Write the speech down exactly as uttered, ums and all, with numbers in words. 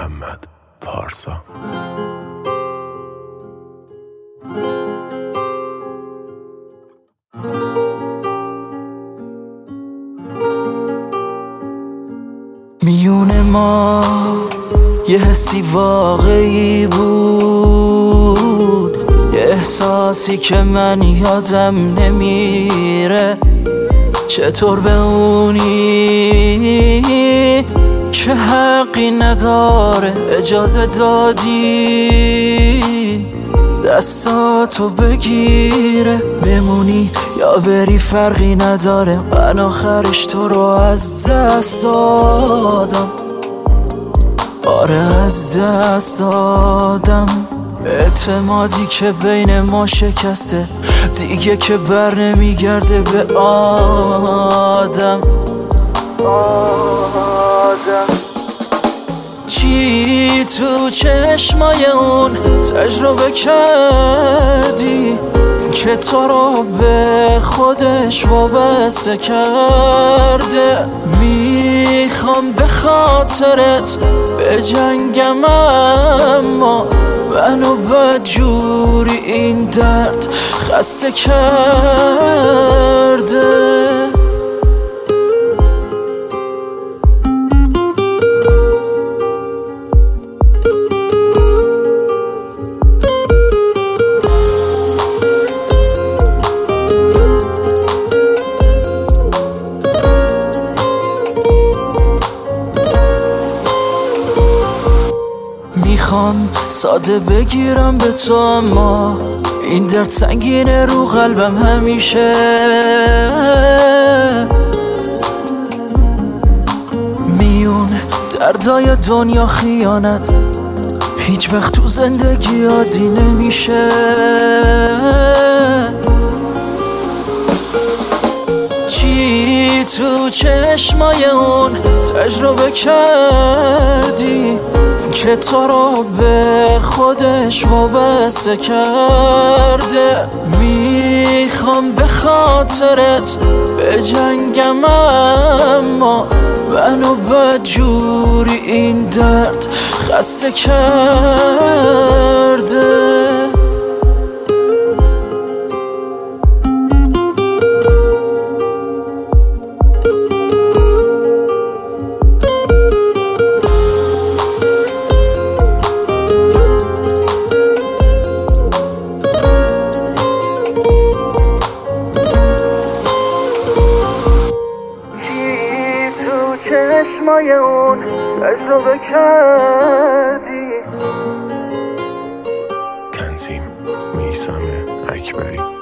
محمد پارسا. میون ما یه حسی واقعی بود، یه احساسی که من یادم نمیره. چطور به اونی که حقی نداره اجازه دادی دستاتو بگیره؟ بمونی یا بری فرقی نداره، من آخرش تو رو از دست دادم. آره از دست دادم. اعتمادی که بین ما شکسته دیگه که بر نمیگرده به آدم. آدم چی تو چشمای اون تجربه کردی که تو رو به خودش وابسته کرده؟ میخوام به خاطرت به جنگم، اما منو بدجوری این درد خسته کرده. میخوام ساده بگیرم به تو، اما این درد سنگینه رو قلبم همیشه. میون دردای دنیا خیانت هیچ وقت تو زندگی عادی نمیشه. چی تو چشمای اون تجربه کردی که تو رو به خودش وابسته کرده؟ میخوام به خاطرت به جنگم، اما منو بدجوری این درد خسته کرده. چشمای اون تجربه کردی. تنظیم میثم اکبری.